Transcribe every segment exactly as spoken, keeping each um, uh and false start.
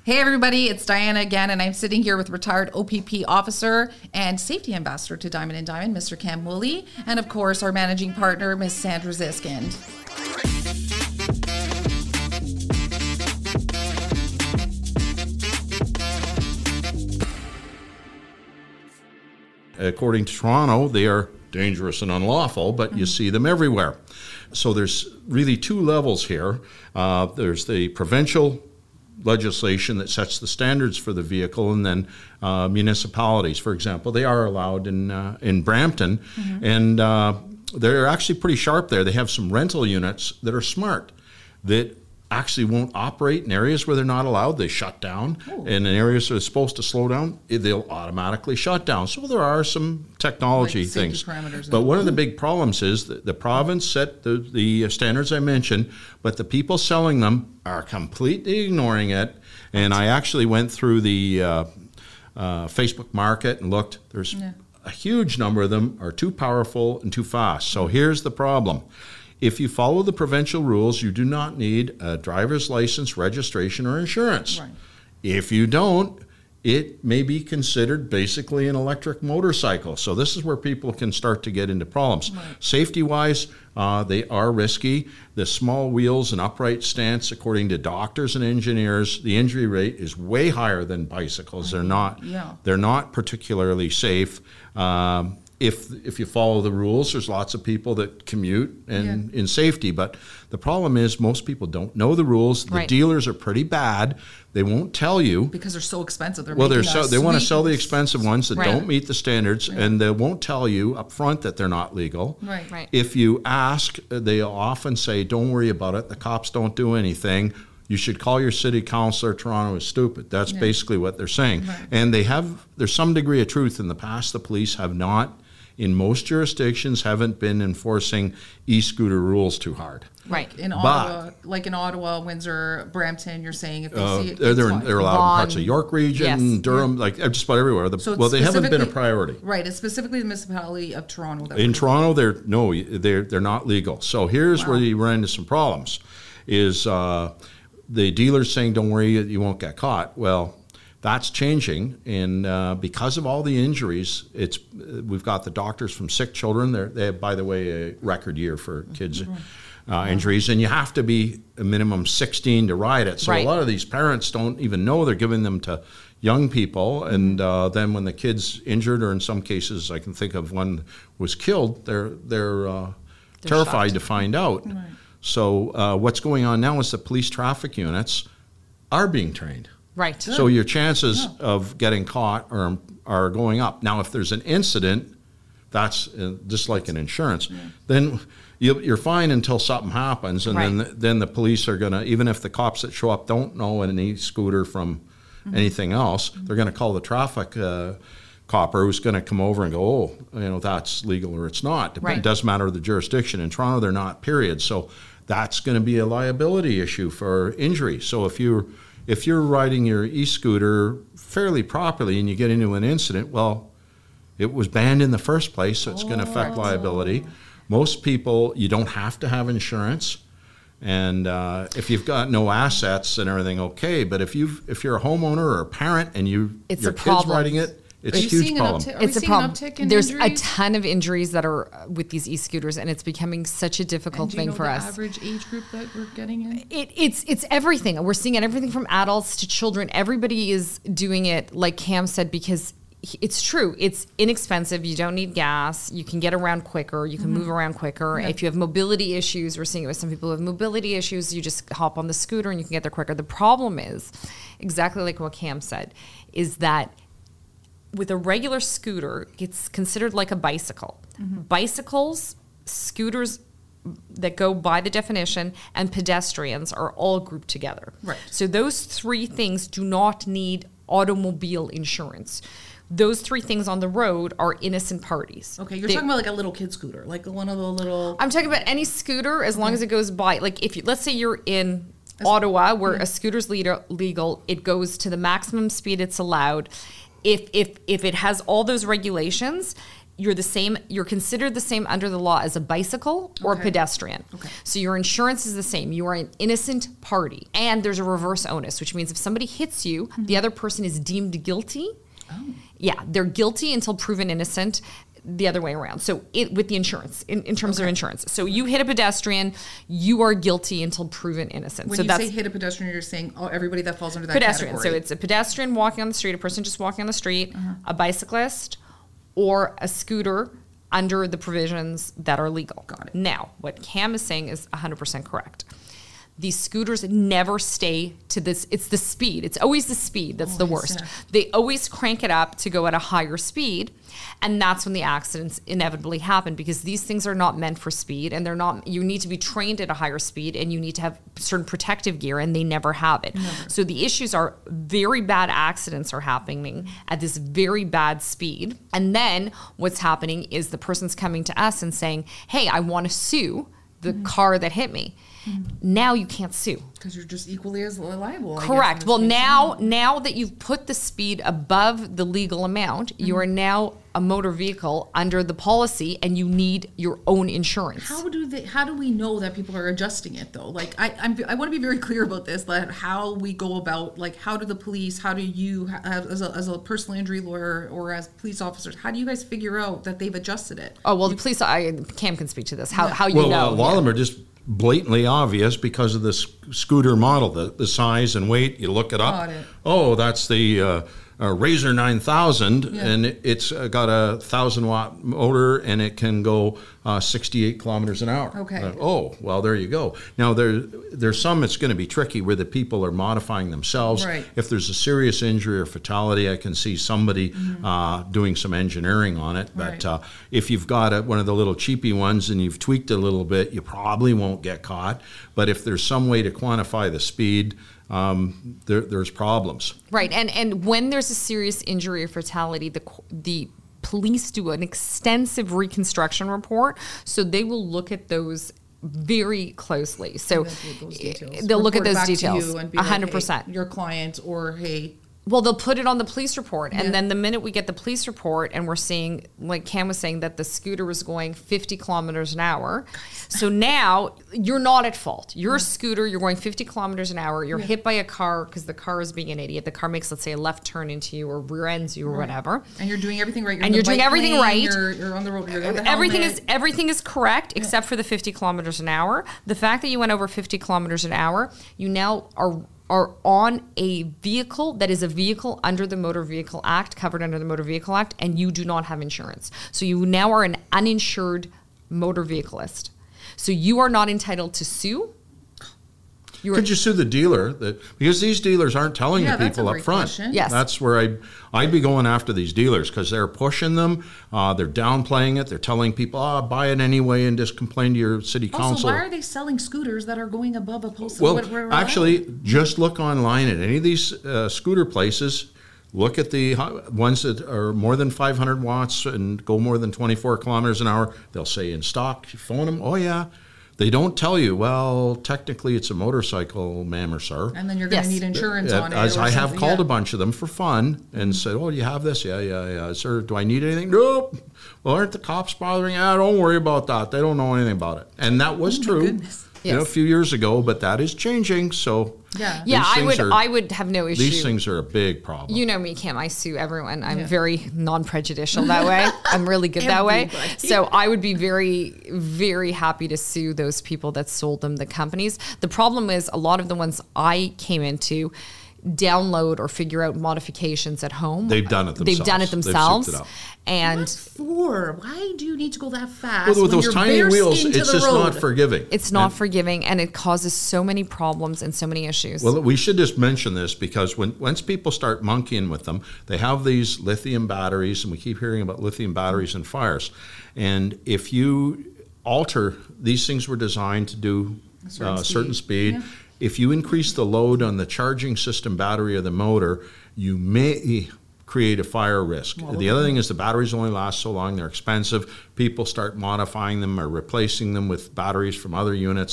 Hey everybody, it's Diana again, and I'm sitting here with retired O P P officer and safety ambassador to Diamond and Diamond, Mister Cam Woolley, and of course our managing partner, Miss Sandra Ziskind. According to Toronto, they are dangerous and unlawful, but mm-hmm. you see them everywhere. So there's really two levels here. Uh, there's the provincial legislation that sets the standards for the vehicle, and then uh, municipalities, for example, they are allowed in uh, in Brampton, mm-hmm. and uh, they're actually pretty sharp there. They have some rental units that are smart, that actually won't operate in areas where they're not allowed. They shut down. Ooh. And in areas that are supposed to slow down, they'll automatically shut down. So there are some technology like things. Parameters but one of the big problems is that the province set the, the standards I mentioned, but the people selling them are completely ignoring it. And I actually went through the uh, uh, Facebook market and looked. There's yeah. a huge number of them are too powerful and too fast. So here's the problem. If you follow the provincial rules, you do not need a driver's license, registration, or insurance. Right. If you don't, it may be considered basically an electric motorcycle. So this is where people can start to get into problems. Right. Safety-wise, uh, they are risky. The small wheels and upright stance, according to doctors and engineers, the injury rate is way higher than bicycles. They're not. Yeah. They're not particularly safe. Um, If if you follow the rules, there's lots of people that commute and yeah. in safety. But the problem is most people don't know the rules. The right. dealers are pretty bad. They won't tell you. Because they're so expensive. They're well, they're so, they want to sell the expensive ones that right. don't meet the standards, right. and they won't tell you up front that they're not legal. Right. Right. If you ask, they often say, don't worry about it. The cops don't do anything. You should call your city councilor. Toronto is stupid. That's yeah. basically what they're saying. Right. And they have, there's some degree of truth. In the past, the police have not, in most jurisdictions, haven't been enforcing e-scooter rules too hard. Right. In Ottawa, like in Ottawa, Windsor, Brampton, you're saying if they uh, see it, they're, they're, fine. they're allowed Vaughan, in parts of York region, yes. Durham, yeah. like just about everywhere. The, So well, they haven't been a specifically- priority. Right. It's specifically the municipality of Toronto. That In we're- Toronto, they're no, they're they're not legal. So here's Wow. where you run into some problems. Is uh, the dealers saying, "Don't worry, you won't get caught." Well, that's changing, and uh, because of all the injuries, it's uh, we've got the doctors from Sick Children. They're, they have, by the way, a record year for kids uh, injuries, and you have to be a minimum sixteen to ride it. So Right. a lot of these parents don't even know they're giving them to young people, and uh, then when the kid's injured, or in some cases, I can think of one was killed, they're they're, uh, They're terrified shocked. to find out. Right. So uh, what's going on now is the police traffic units are being trained. Right. So your chances Yeah. of getting caught are, are going up. Now, if there's an incident, that's uh, just like an insurance, Yeah. then you, you're fine until something happens, and then Right. then the police are going to, even if the cops that show up don't know an e-scooter from Mm-hmm. anything else, they're going to call the traffic uh, copper, who's going to come over and go, oh, you know, that's legal or it's not. Right. It doesn't matter the jurisdiction. In Toronto, they're not, period. So that's going to be a liability issue for injury. So if you're if you're riding your e-scooter fairly properly and you get into an incident, well, it was banned in the first place, so it's going to affect Oh. liability. Most people, you don't have to have insurance. And uh, if you've got no assets and everything, okay. But if you if you're a homeowner or a parent and you It's your a kid's problem. riding it, it's Are a you huge seeing an problem. uptick- Are we It's a seeing an problem. uptick in There's injuries? a ton of injuries that are uh, with these e-scooters, and it's becoming such a difficult And do you thing know for the us. average age group that we're getting in? It, it's it's everything. We're seeing it everything from adults to children. Everybody is doing it, like Cam said, because he- it's true. It's inexpensive. You don't need gas. You can get around quicker. You can move around quicker. Yeah. If you have mobility issues, we're seeing it with some people who have mobility issues. You just hop on the scooter and you can get there quicker. The problem is, exactly like what Cam said, is that with a regular scooter, it's considered like a bicycle. Bicycles, scooters that go by the definition, and pedestrians are all grouped together. Right. So those three things do not need automobile insurance. Those three things on the road are innocent parties. Okay, you're They- talking about like a little kid scooter, like one of the little. I'm talking about any scooter as long as it goes by. Like if you, let's say you're in Ottawa where a scooter's leader, legal, it goes to the maximum speed it's allowed. If if if it has all those regulations, you're the same, you're considered the same under the law as a bicycle or Okay. a pedestrian. Okay. So your insurance is the same. You are an innocent party. And there's a reverse onus, which means if somebody hits you, Mm-hmm. the other person is deemed guilty. Oh. Yeah, they're guilty until proven innocent. The other way around. So it, with the insurance, in, in terms Okay. of insurance. So you hit a pedestrian, you are guilty until proven innocent. When so you that's say hit a pedestrian, you're saying oh, everybody that falls under that pedestrian. category. So it's a pedestrian walking on the street, a person just walking on the street, Uh-huh. a bicyclist, or a scooter under the provisions that are legal. Got it. Now, what Cam is saying is one hundred percent correct. These scooters never stay to this. It's the speed. It's always the speed that's the Always, worst. yeah. They always crank it up to go at a higher speed. And that's when the accidents inevitably happen because these things are not meant for speed and they're not, you need to be trained at a higher speed and you need to have certain protective gear and they never have it. Never. So the issues are very bad accidents are happening at this very bad speed. And then what's happening is the person's coming to us and saying, hey, I want to sue the Mm-hmm. car that hit me. Now you can't sue. because you're just equally as liable. I guess, Correct. in Well, this case. now now that you've put the speed above the legal amount, you are now a motor vehicle under the policy, and you need your own insurance. How do they? How do we know that people are adjusting it though? Like I, I'm, I want to be very clear about this. That how we go about, like, how do the police? How do you, have, as a as a personal injury lawyer or as police officers, how do you guys figure out that they've adjusted it? Oh well, the police. I Cam can speak to this. How Yeah. how you Well, know? a lot of them are just blatantly obvious because of the s- scooter model, the, the size and weight. You look it up. Got it. Oh, that's the uh, uh, Razor nine thousand, Yeah. and it- it's uh, got a thousand watt motor, and it can go uh, sixty-eight kilometers an hour. Okay. Uh, oh, well, there you go. Now there, there's some it's going to be tricky where the people are modifying themselves. Right. If there's a serious injury or fatality, I can see somebody uh, doing some engineering on it. But Right. uh, if you've got a, one of the little cheapy ones and you've tweaked it a little bit, you probably won't get caught. But if there's some way to quantify the speed, um, there, there's problems. Right, and and when there's a serious injury or fatality, the co- the police do an extensive reconstruction report, so they will look at those very closely. So And then those details. they'll look at Report it those back to details, you and be a like, hundred hey, percent. your client, or hey, Well, they'll put it on the police report, and Yeah. then the minute we get the police report, and we're seeing, like Cam was saying, that the scooter was going fifty kilometers an hour. So now you're not at fault. You're a scooter. You're going fifty kilometers an hour. You're Yeah. hit by a car because the car is being an idiot. The car makes, let's say, a left turn into you or rear ends you or whatever. and you're doing everything right. You're And in the you're doing bike everything lane, right. You're, you're on the road. You're got the Everything helmet. is everything is correct except for the fifty kilometers an hour. The fact that you went over fifty kilometers an hour, you now are are on a vehicle that is a vehicle under the Motor Vehicle Act, covered under the Motor Vehicle Act, and you do not have insurance. So you now are an uninsured motor vehicleist. So you are not entitled to sue. You are, Could you sue the dealer? That, because these dealers aren't telling Yeah, the that's a people up great front. question. Yes. That's where I'd, I'd be going after these dealers because they're pushing them. Uh, they're downplaying it. They're telling people, oh, buy it anyway and just complain to your city Also, council. why are they selling scooters that are going above a post? Well, what- what- what- actually, just look online at any of these uh, scooter places. Look at the hi- ones that are more than five hundred watts and go more than twenty-four kilometers an hour. They'll say in stock. You phone them. Oh yeah. They don't tell you. Well, technically, it's a motorcycle, ma'am or sir. and then you're going to Yes. need insurance Uh, on it. As or I have something, called yeah. a bunch of them for fun and said, "Oh, you have this? Yeah, yeah, yeah. Sir, do I need anything? Nope. Well, aren't the cops bothering? Ah, don't worry about that. They don't know anything about it." And that was Oh, my true, goodness. you know, a Yes. few years ago, but that is changing. So Yeah. yeah, these I things would are- I would have no issue. these things are a big problem. You know me, Cam. I sue everyone. I'm Yeah. very non-prejudicial that way. I'm really good that way. Everybody. So I would be very, very happy to sue those people that sold them the companies. The problem is a lot of the ones I came into download or figure out modifications at home. They've done it They've done it themselves. They've themselves. souped it up. And What for? Why do you need to go that fast? Well, with when those you're tiny bare wheels, skin to it's the just road? not forgiving. it's not And- forgiving, and it causes so many problems and so many issues. Well, we should just mention this because when once people start monkeying with them, they have these lithium batteries, and we keep hearing about lithium batteries and fires. And if you alter, these things were designed to do a certain certain, speed. speed. Yeah. If you increase the load on the charging system battery of the motor, you may create a fire risk. The other thing is the batteries only last so long. They're expensive. People start modifying them or replacing them with batteries from other units.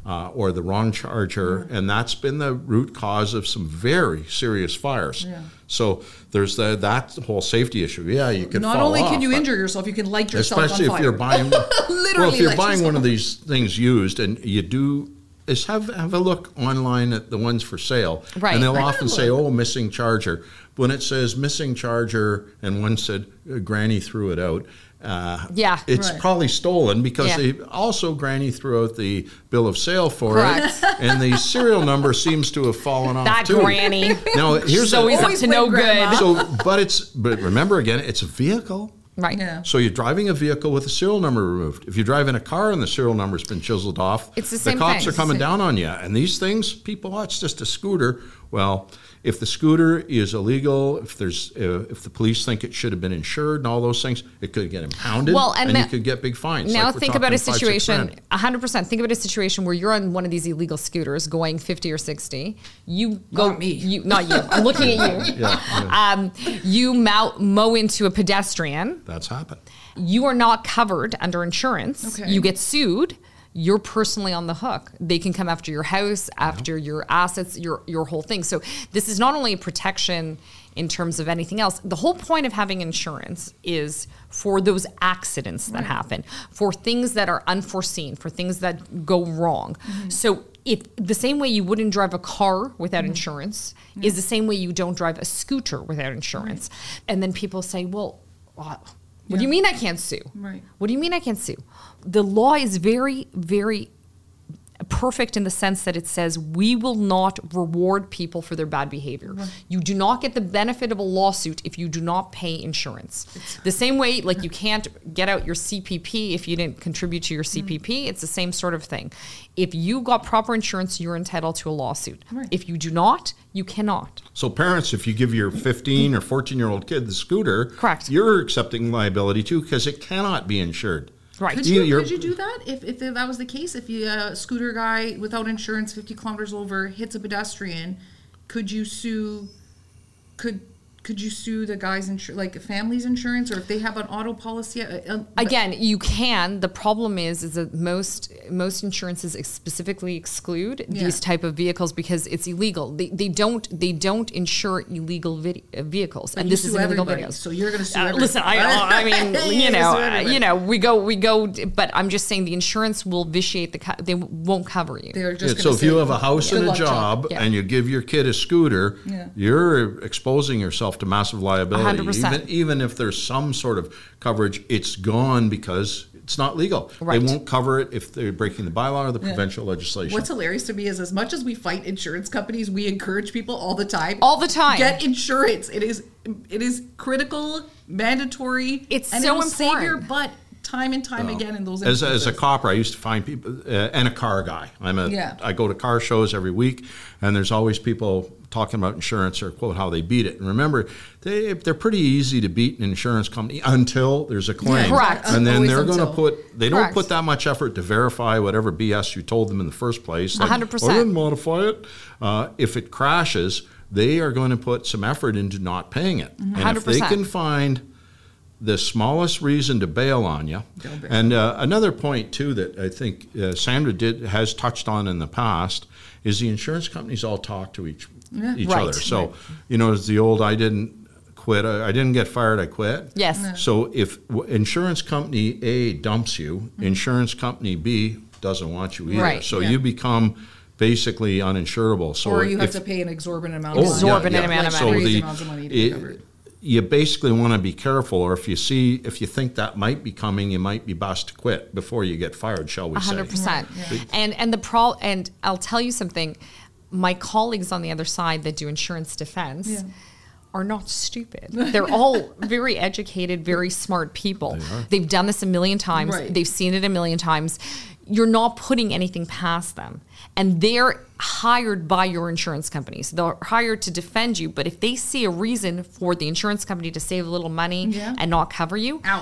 uh, or the wrong charger, and that's been the root cause of some very serious fires. Yeah. So there's the, that whole safety issue. Yeah, you can Not fall only off, can you but injure yourself, you can light yourself especially on fire. if you're buying. Well, Literally if you're light buying one yourself. of these things used, and you do. Is have have a look online at the ones for sale, Right. and they'll I often gotta say, look. "Oh, missing charger." When it says missing charger, and one said uh, Granny threw it out, uh, Yeah. it's Right. probably stolen because Yeah. they also Granny threw out the bill of sale for Correct. it, and the serial number seems to have fallen off That too. granny. Now here's She's always a, up Always to no blame Grandma. good. so, but it's but remember again, it's a vehicle. Right. Yeah. So you're driving a vehicle with the serial number removed. If you're driving a car and the serial number's been chiseled off, It's the same cops thing. are coming It's the down on you. And these things, people, oh, it's just a scooter. Well, if the scooter is illegal, if there's uh, if the police think it should have been insured and all those things, it could get impounded, Well, and and, the- you could get big fines. Now Like we're think about a talking five, six situation, grand. one hundred percent. Think about a situation where you're on one of these illegal scooters going fifty or sixty. You go, Not me. You, not you. I'm looking at you. Yeah, yeah, Um, you mow, mow into a pedestrian. that's happened. You are not covered under insurance. Okay. You get sued. You're personally on the hook. They can come after your house, after your assets, your your whole thing. So this is not only a protection in terms of anything else. The whole point of having insurance is for those accidents that happen, for things that are unforeseen, for things that go wrong. So if the same way you wouldn't drive a car without insurance is the same way you don't drive a scooter without insurance. And then people say, well, what do you mean I can't sue? Right. What do you mean I can't sue? The law is very, very perfect in the sense that it says we will not reward people for their bad behavior. You do not get the benefit of a lawsuit if you do not pay insurance. The same way, like you can't get out your C P P if you didn't contribute to your C P P, it's the same sort of thing. If you got proper insurance, you're entitled to a lawsuit. Right. If you do not, you cannot. So parents, if you give your fifteen or fourteen year old kid the scooter, Correct. you're accepting liability too because it cannot be insured. Right. Could You- you, you're- could you do that if, if that was the case? If you uh, scooter guy without insurance, fifty kilometers over, hits a pedestrian, could you sue? Could could you sue the guy's insur- like family's insurance, or if they have an auto policy? Uh, uh, but- Again, you can. The problem is, is that most most insurances ex- specifically exclude Yeah. these type of vehicles because it's illegal. They, they don't they don't insure illegal vid- uh, vehicles, but and you this is sue an illegal everybody, videos. so you're going to sue. Uh, everybody. listen, I, I mean, You're you gonna know, sue uh, everybody. you know, we go, we go, but I'm just saying the insurance will vitiate the, co- they won't cover you. They're Yeah, just so gonna if you say, have a house "Good and a luck, job Yeah. and you give your kid a scooter, Yeah. you're exposing yourself to massive liability. one hundred percent. Even, even if there's some sort of coverage, it's gone because it's not legal. Right. They won't cover it if they're breaking the bylaw or the provincial legislation. What's hilarious to me is as much as we fight insurance companies, we encourage people all the time. All the time. Get insurance. It is it is critical, mandatory. It's and so it'll save your important. butt time and time again in those As a, instances. as a copper, I used to find people, uh, and a car guy. I'm a, Yeah. I go to car shows every week, and there's always people talking about insurance or quote how they beat it. And remember, they they're pretty easy to beat an insurance company until there's a claim. Correct. And then Always they're going to until. put they don't Correct. put that much effort to verify whatever B S you told them in the first place. Like, one hundred percent. I didn't modify it. Uh, if it crashes, they are going to put some effort into not paying it. And one hundred if they percent. can find the smallest reason to bail on you. They'll bail. And uh, another point too that I think uh, Sandra did has touched on in the past is the insurance companies all talk to each Yeah. each Right. other. So you know, it's the old I didn't quit, I, I didn't get fired, I quit. Yes. So if w- insurance company A dumps you, insurance company B doesn't want you either. Right. So Yeah. you become basable uninsurable. So or you have if- to pay an exorbitant amount Oh, of money. Exorbitant yeah, yeah. amount of Like money. crazy the- amounts of money to be it- covered. you basically want to be careful, or if you see, if you think that might be coming, you might be best to quit before you get fired, shall we A say? hundred percent. Yeah. And and the pro and I'll tell you something. My colleagues on the other side that do insurance defense Yeah. are not stupid. They're all very educated, very smart people. They've done this a million times. Right. They've seen it a million times. You're not putting anything past them. And they're hired by your insurance companies. They're hired to defend you. But if they see a reason for the insurance company to save a little money Yeah. and not cover you, Out.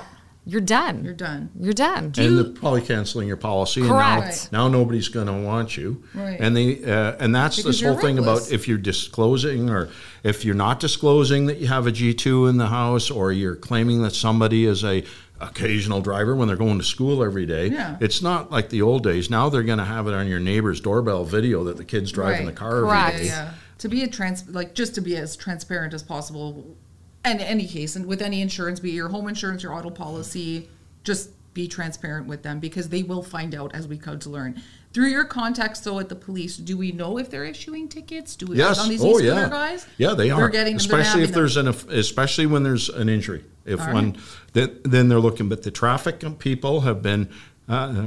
you're done. You're done. You're done. And they're probably canceling your policy. Correct. And now, now nobody's going to want you. Right. And they uh, and that's Because this you're whole thing reckless. about if you're disclosing or if you're not disclosing that you have a G two in the house, or you're claiming that somebody is a occasional driver when they're going to school every day. Yeah. It's not like the old days. Now they're going to have it on your neighbor's doorbell video that the kids drive in the Right. car Correct. every day. Yeah, yeah. To be a trans, like just to be as transparent as possible, and in any case, and with any insurance, be it your home insurance, your auto policy, just be transparent with them because they will find out as we come to learn. Through your contacts, though, at the police, do we know if they're issuing tickets? Do we Yes. on these Oh, e-scooter yeah. guys? Yeah, they are. They're getting, they're especially if nabbing there's them. an, especially when there's an injury. If All one, right. then, then they're looking. But the traffic people have been uh,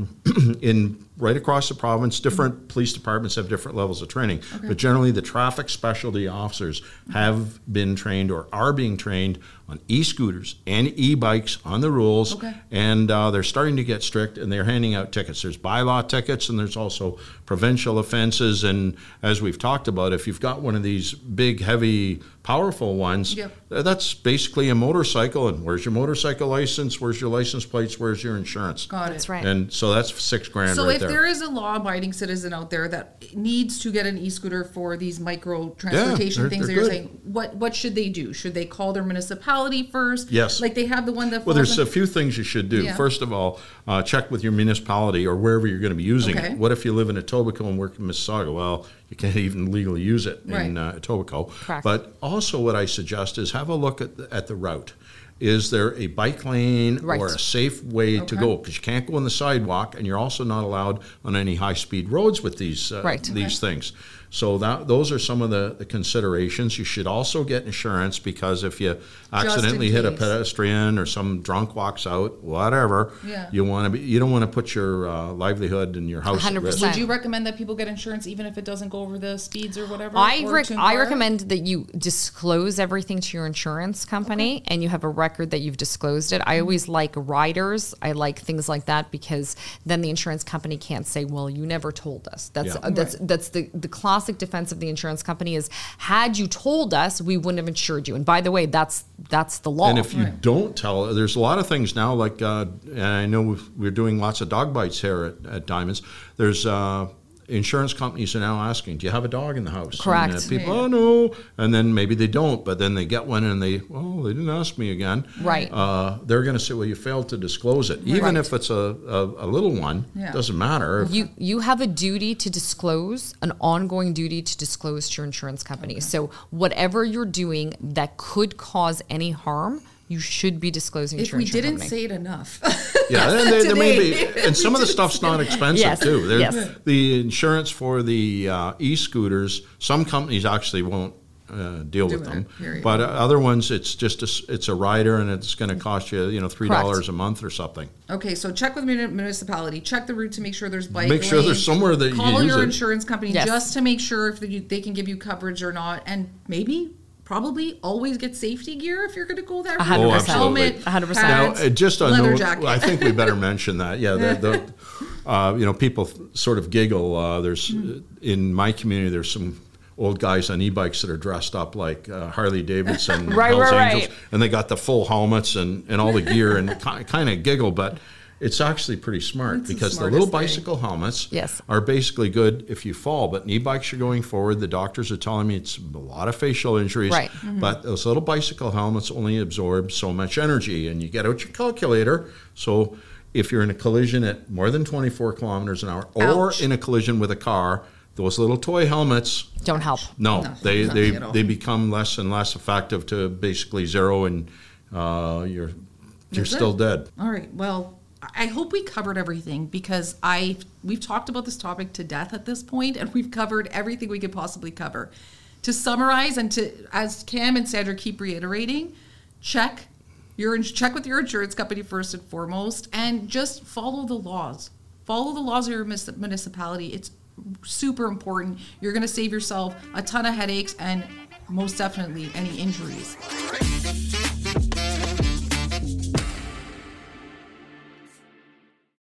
in right across the province. Different police departments have different levels of training, Okay. but generally the traffic specialty officers have been trained or are being trained on e-scooters and e-bikes on the rules, Okay. and uh, they're starting to get strict, and they're handing out tickets. There's bylaw tickets, and there's also provincial offenses. And as we've talked about, if you've got one of these big, heavy, powerful ones, Yep. uh, that's basically a motorcycle. And where's your motorcycle license? Where's your license plates? Where's your insurance? Got That's it. right. And so that's six grand So right if there. there is a law-abiding citizen out there that needs to get an e-scooter for these micro transportation they're- things they're that you're good. saying, what what should they do? Should they call their municipality first? Yes. Like they have the one that. Well, falls there's in- a few things you should do. Yeah. First of all, uh, check with your municipality or wherever you're going to be using Okay. it. What if you live in Etobicoke and work in Mississauga? Well, you can't even legally use it in Right. uh, Etobicoke. Correct. But also what I suggest is have a look at the, at the route. Is there a bike lane Right. or a safe way to Okay. go? Because you can't go on the sidewalk, and you're also not allowed on any high-speed roads with these uh, Right. these things. So that those are some of the, the considerations. You should also get insurance because if you accidentally hit a case. pedestrian or some drunk walks out, whatever, Yeah. you want to be you don't want to put your uh, livelihood and your house one hundred at risk. percent. Would you recommend that people get insurance even if it doesn't go over the speeds or whatever? I or rec- to I inquire? recommend that you disclose everything to your insurance company and you have a record that you've disclosed it. I always like riders. I like things like that because then the insurance company can't say, "Well, you never told us." That's Yeah. uh, that's that's the the classic defense of the insurance company is, "Had you told us, we wouldn't have insured you." And by the way, that's that's the law. And if you Right. don't tell, there's a lot of things now. Like uh, and I know we've- we're doing lots of dog bites here at, at Diamonds. There's uh, insurance companies are now asking, "Do you have a dog in the house?" Correct. And, uh, people, Yeah. oh no, and then maybe they don't, but then they get one and they, well, they didn't ask me again. Right. Uh, they're going to say, well, you failed to disclose it, even Right. if it's a, a, a little one. Yeah. Doesn't matter. If- You you have a duty to disclose, an ongoing duty to disclose to your insurance company. So whatever you're doing that could cause any harm, you should be disclosing If to your we insurance didn't company. say it enough. Yeah, and there, there may be, Today. and some of the stuff's not expensive Yes, too. There- yes. The insurance for the uh, e-scooters, some companies actually won't uh, deal Do with it, them, period. but uh, other ones, it's just a, s- it's a rider, and it's going to cost you, you know, three dollars Correct. a month or something. Okay, so check with muni- municipality. Check the route to make sure there's bike Make sure there's lanes. somewhere that you Call can use your it. insurance company Yes. just to make sure if they, they can give you coverage or not, and maybe probably always get safety gear if you're going to go that route. A hundred Oh, percent. absolutely. Helmet, A hundred percent. Now, pads, uh, just on leather note, jacket. I think we better mention that. Yeah, the, the, uh, you know, people sort of giggle. Uh, there's Mm-hmm. uh, in my community, there's some old guys on e-bikes that are dressed up like uh, Harley Davidson, Right, Hells right, Angels, right. and they got the full helmets and, and all the gear, and kind of giggle, but it's actually pretty smart It's the because the little smartest thing. bicycle helmets Yes. are basically good if you fall, but in e-bikes you're going forward. The doctors are telling me it's a lot of facial injuries, Right. but those little bicycle helmets only absorb so much energy, and you get out your calculator. So if you're in a collision at more than twenty-four kilometers an hour, or Ouch. in a collision with a car, those little toy helmets, Don't help. no, No, they nothing they at all. they become less and less effective to basically zero, and uh, you're you're That's still it. dead. All right. Well, I hope we covered everything because I we've talked about this topic to death at this point, and we've covered everything we could possibly cover. To summarize, and to as Cam and Sandra keep reiterating, check your check with your insurance company first and foremost, and just follow the laws. Follow the laws of your mis- municipality. It's super important. You're going to save yourself a ton of headaches and most definitely any injuries.